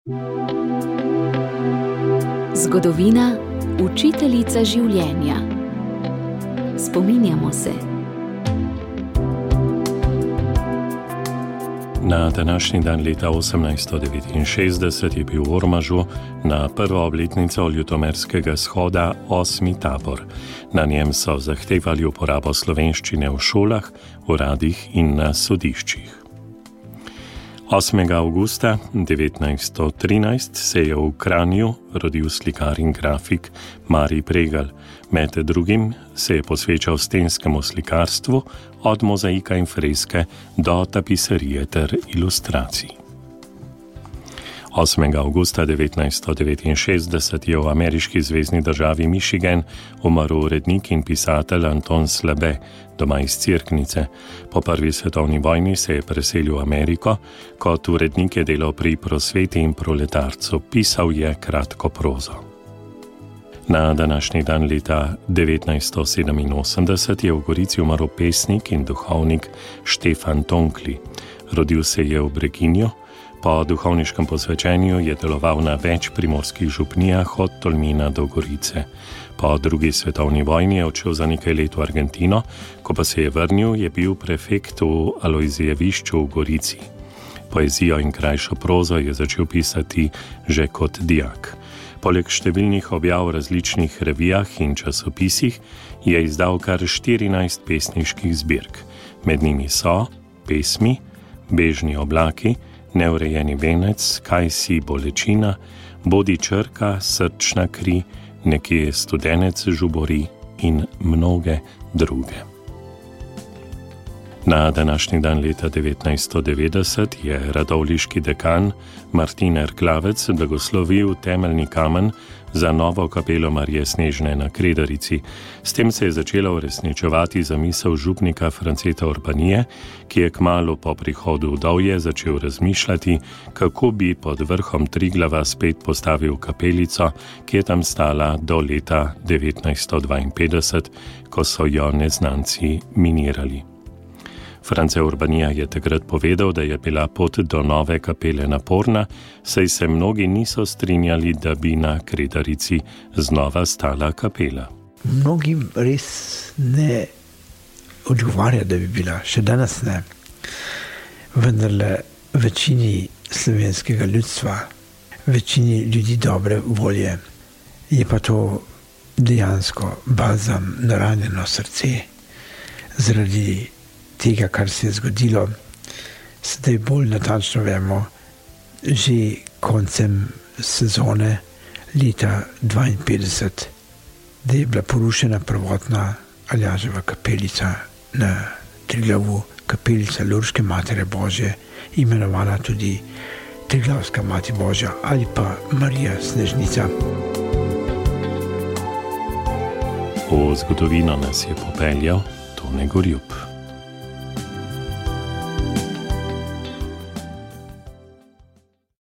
Zgodovina, učiteljica življenja. Spominjamo se. Na današnji dan leta 1869 je bil v Ormažu na prvo obletnico ljutomerskega shoda 8. tabor. Na njem so zahtevali uporabo slovenščine v šolah, uradih in na sodiščih. 8. avgusta 1913 se je v Kranju rodil slikar in grafik Marij Pregelj. Med drugim se je posvečal stenskemu slikarstvu, od mozaika in freske do tapiserije ter ilustracij. 8. avgusta 1969 je v ameriški zvezni državi Michigan umrl urednik in pisatelj Anton Slabé, doma iz Cerknice. Po prvi svetovni vojni se je preselil v Ameriko, kot urednik je delal pri Prosveti in Proletarcu, pisal je kratko prozo. Na današnji dan leta 1987 je v Gorici umrl pesnik in duhovnik Štefan Tonkli. Rodil se je v Breginju. Po duhovniškem posvečenju je deloval na več primorskih župnijah od Tolmina do Gorice. Po drugi svetovni vojni je odšel za nekaj let v Argentino, ko pa se je vrnil, je bil prefekt v Alojzijevišču v Gorici. Poezijo in krajšo prozo je začel pisati že kot dijak. Poleg številnih objav v različnih revijah in časopisih je izdal kar 14 pesniških zbirk. Med njimi so pesmi, Bežni oblaki, Neurejeni venec, Kaj si bolečina, Bodi črka, Srčna kri, Nekje studenec žubori in mnoge druge. Na današnji dan leta 1990 je radovljiški dekan Martin Erglavec blagoslovil temeljni kamen za novo kapelo Marije Snežne na Kredarici. S tem se je začela uresničevati zamisel župnika Franceta Urbanije, ki je kmalu po prihodu v Dovje začel razmišljati, kako bi pod vrhom Triglava spet postavil kapelico, ki je tam stala do leta 1952, ko so jo neznanci minirali. France Urbanija je takrat povedal, da je bila pot do nove kapele naporna, saj se mnogi niso strinjali, da bi na Kredarici znova stala kapela. Mnogim res ne odgovarja, da bi bila, še danes ne. Vendarle večini slovenskega ljudstva, večini ljudi dobre volje, je pa to dejansko balzam na ranjeno srce zaradi tega, kar se je zgodilo. Sedaj bolj natančno vemo, že koncem sezone leta 1952, da je bila porušena prvotna Aljaževa kapelica na Triglavu, kapelica Lurške Matere Božje, imenovana tudi Triglavska Mati Božja ali pa Marija Snežnica. V zgodovino nas je popeljal Tone Gorjup.